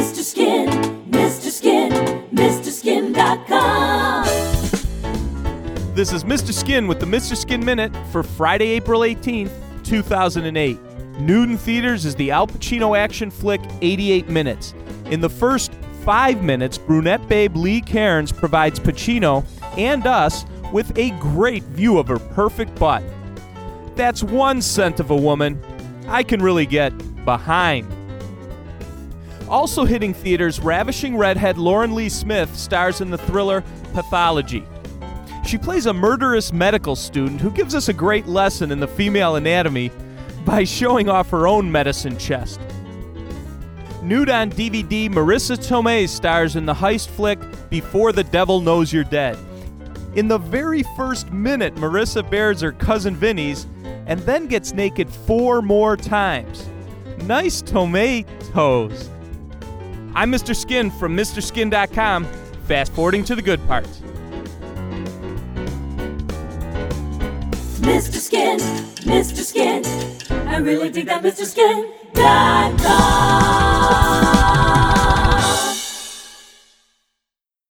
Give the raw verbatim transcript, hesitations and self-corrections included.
Mister Skin, Mister Skin, Mister Skin dot com. This is Mister Skin with the Mister Skin Minute for Friday, April eighteenth, two thousand eight. Nude in theaters is the Al Pacino action flick eighty-eight minutes. In the first five minutes, brunette babe Lee Cairns provides Pacino and us with a great view of her perfect butt. That's one scent of a woman I can really get behind. Also hitting theaters, ravishing redhead Lauren Lee Smith stars in the thriller Pathology. She plays a murderous medical student who gives us a great lesson in the female anatomy by showing off her own medicine chest. Nude on D V D, Marissa Tomei stars in the heist flick Before the Devil Knows You're Dead. In the very first minute, Marissa bears her cousin Vinny's and then gets naked four more times. Nice tomatoes. I'm Mister Skin from Mister Skin dot com, fast forwarding to the good parts. Mister Skin, Mister Skin, I really dig that Mister Skin dot com.